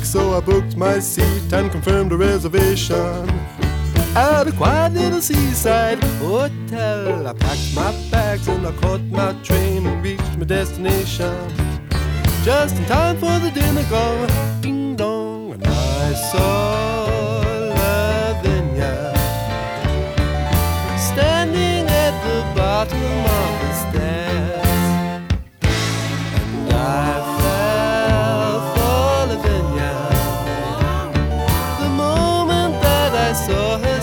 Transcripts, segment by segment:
so I booked my seat and confirmed a reservation at a quiet little seaside hotel. I packed my bags and I caught my train and reached my destination just in time for the dinner gong. Ding dong, and I saw Lavinia standing at the bottom of the stairs, and I fell for Lavinia the moment that I saw her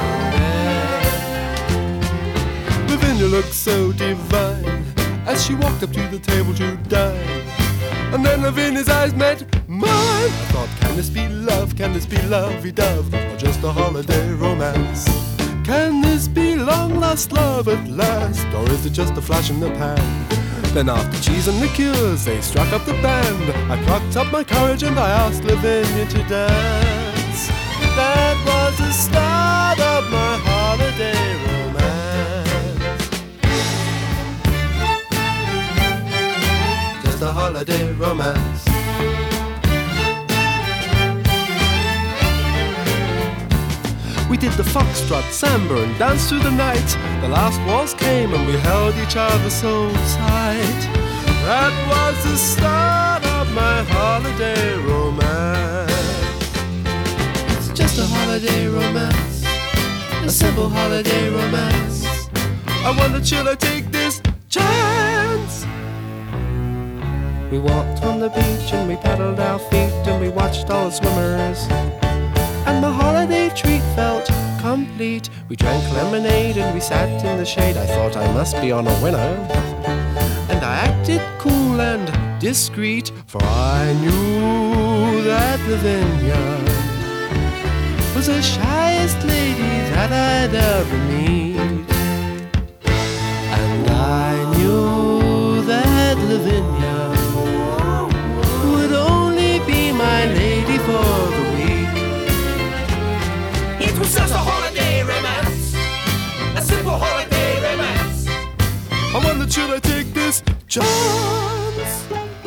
standing there. Lavinia looked so divine as she walked up to the table to dine, and then Lavinia's eyes met mine. I thought, can this be love? Can this be lovey-dove? Or just a holiday romance? Can this be long-lost love at last? Or is it just a flash in the pan? Then after cheese and liqueurs, they struck up the band. I plucked up my courage and I asked Lavinia to dance. That was the start of my holiday romance. Just a holiday romance. We did the foxtrot, samba and danced through the night. The last waltz came and we held each other so tight. That was the start of my holiday romance. It's just a holiday romance, a simple holiday romance. I wondered, should I take this chance? We walked on the beach and we paddled our feet and we watched all the swimmers, and my holiday treat felt complete. We drank lemonade and we sat in the shade. I thought I must be on a winner, and I acted cool and discreet, for I knew that Lavinia was the shyest lady that I'd ever meet. And I knew that Lavinia would only be my lady for the week. It was just a holiday romance, a simple holiday romance. I wondered, should I take this chance?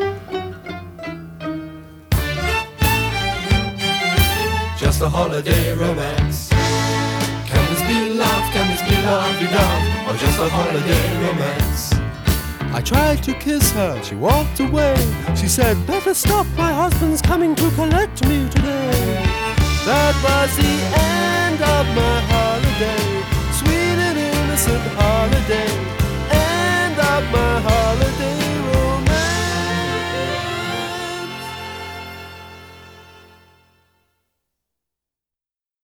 Just a holiday romance. Can this be love? Can this be love-de-dove? Or just a holiday romance? I tried to kiss her, she walked away. She said, better stop, my husband's coming to collect me today. That was the end of my holiday, sweet and innocent